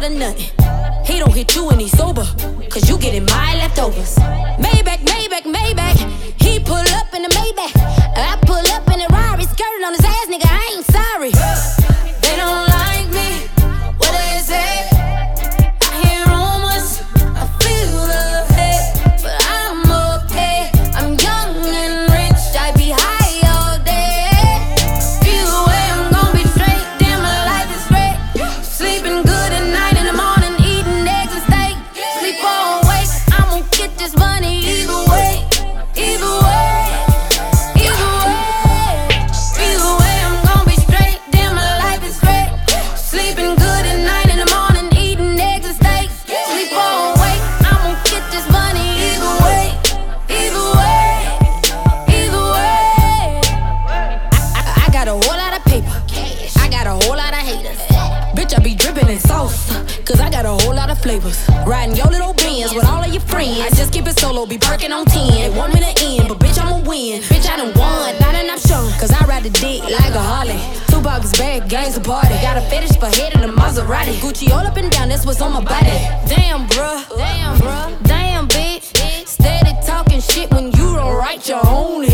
of nothing. He don't hit you when he's sober, cause you getting my leftovers. Maybach, Maybach, Maybach. He pull up in the Maybach, I pull up in the Rari, skirting on his ass, nigga, I ain't sorry. They don't like me, what they say. I hear rumors, I feel the hate, but I'm okay. I'm young and rich, I be high all day. Either way, I'm gon' be straight, damn my life is great. Sleeping good at night, in the morning eating eggs and steak. Sleep all awake, I'ma get this money either way. Either way, either way, either way, I'm gon' be straight, damn my life is great. Sleeping good at night, in the morning eating eggs and steak. Sleep all awake, I'ma get this money either way. Either way, either way. I got a whole lot of paper, I got a whole lot of haters. Bitch, I be dripping in sauce, cause I got a whole lot of flavors. Riding your little Benz with all of your friends. I just keep it solo, be perking on 10. They want me to end, but bitch, I'ma win. Bitch, I done won, not enough shown, cause I ride the dick like a Harley. Tupac is back, gangs a party. Got a fetish for head in a Maserati. Gucci all up and down, that's what's on my body. Damn, bruh, damn, bruh, damn, bitch. Steady talking shit when you don't write your own